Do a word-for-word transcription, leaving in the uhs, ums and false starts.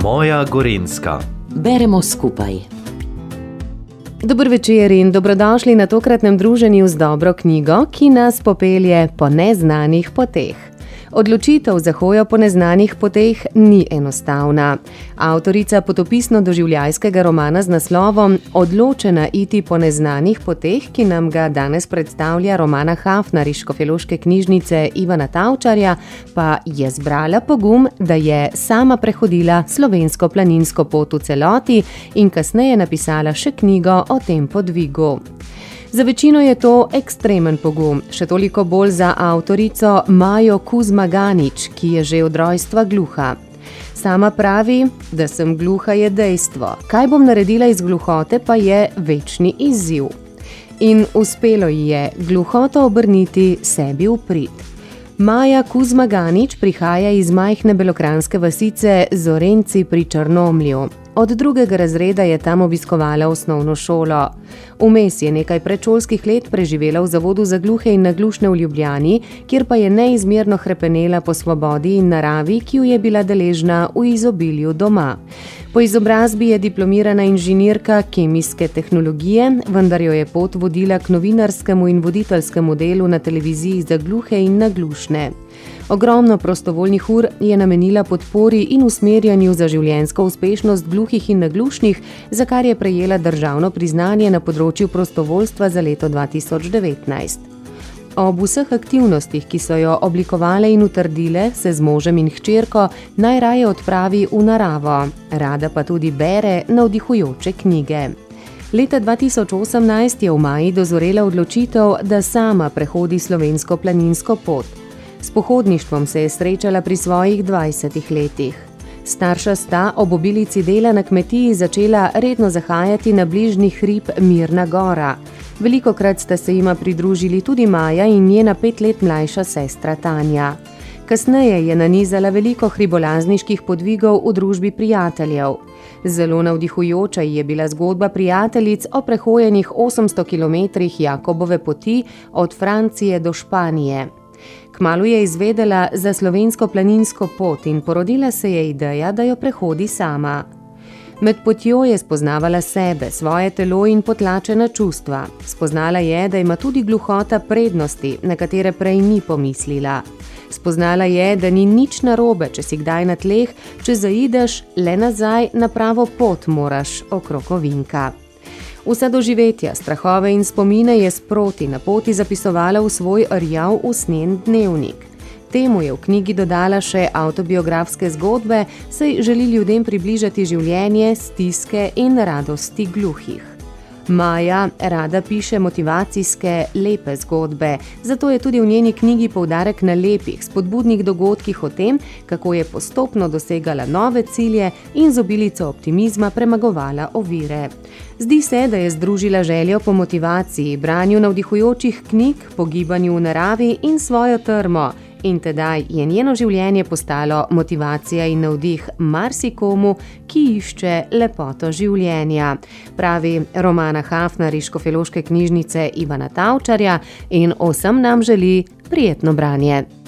Moja Gorenjska. Beremo skupaj. Dober večer in dobrodošli na tokratnem druženju z dobro knjigo, ki nas popelje po neznanih poteh. Odločitev za hojo po neznanih poteh ni enostavna. Avtorica potopisno-doživljajskega romana z naslovom Odločena iti po neznanih poteh, ki nam ga danes predstavlja Romana Hafnar iz Škofjeloške knjižnice Ivana Tavčarja, pa je zbrala pogum, da je sama prehodila slovensko planinsko pot v celoti in kasneje napisala še knjigo o tem podvigu. Za večino je to ekstremen pogum, še toliko bolj za avtorico Majo Kuzmaganič, ki je že od rojstva gluha. Sama pravi, da sem gluha je dejstvo. Kaj bom naredila iz gluhote, pa je večni izziv. In uspelo ji je gluhoto obrniti sebi v prid. Maja Kuzmaganič prihaja iz majhne belokranjske vasice Zorenci pri Črnomlju. Od drugega razreda je tam obiskovala osnovno šolo. Vmes je nekaj predšolskih let preživela v Zavodu za gluhe in naglušne v Ljubljani, kjer pa je neizmerno hrepenela po svobodi in naravi, ki jo je bila deležna v izobilju doma. Po izobrazbi je diplomirana inženirka kemijske tehnologije, vendar jo je pot vodila k novinarskemu in voditeljskemu delu na televiziji za gluhe in naglušne. Ogromno prostovoljnih ur je namenila podpori in usmerjanju za življenjsko uspešnost gluhih in naglušnih, za kar je prejela državno priznanje na področju prostovoljstva za leto dva tisoč devetnajst. Ob vseh aktivnostih, ki so jo oblikovale in utrdile, se z možem in hčerko najraje odpravi v naravo, rada pa tudi bere navdihujoče knjige. Leta dva tisoč osemnajst je v maji dozorela odločitev, da sama prehodi slovensko planinsko pot. S pohodništvom se je srečala pri svojih dvajsetih letih. Starša sta ob obilici dela na kmetiji začela redno zahajati na bližnji hrib Mirna Gora. Velikokrat sta se jima pridružili tudi Maja in njena pet let mlajša sestra Tanja. Kasneje je nanizala veliko hribolazniških podvigov v družbi prijateljev. Zelo navdihujoča je bila zgodba prijateljic o prehojenih osemsto kilometrih Jakobove poti od Francije do Španije. Kmalu je izvedela za slovensko planinsko pot in porodila se je ideja, da jo prehodi sama. Med potjo je spoznavala sebe, svoje telo in potlačena čustva. Spoznala je, da ima tudi gluhota prednosti, na katere prej ni pomislila. Spoznala je, da ni nič narobe, če si kdaj na tleh, če zaideš le nazaj na pravo pot moraš okrog ovinka. Vsa doživetja, strahove in spomine je sproti na poti zapisovala v svoj rjav usnjen dnevnik. Temu je v knjigi dodala še avtobiografske zgodbe, saj želi ljudem približati življenje, stiske in radosti gluhih. Maja rada piše motivacijske, lepe zgodbe, zato je tudi v njeni knjigi poudarek na lepih, spodbudnih dogodkih o tem, kako je postopno dosegala nove cilje in z obilico optimizma premagovala ovire. Zdi se, da je združila željo po motivaciji, branju navdihujočih knjig, po gibanju v naravi in svojo trmo, in tedaj je njeno življenje postalo motivacija in navdih marsikomu, ki išče lepoto življenja, pravi Romana Hafnar iz Škofjeloške knjižnice Ivana Tavčarja in vsem nam želi prijetno branje.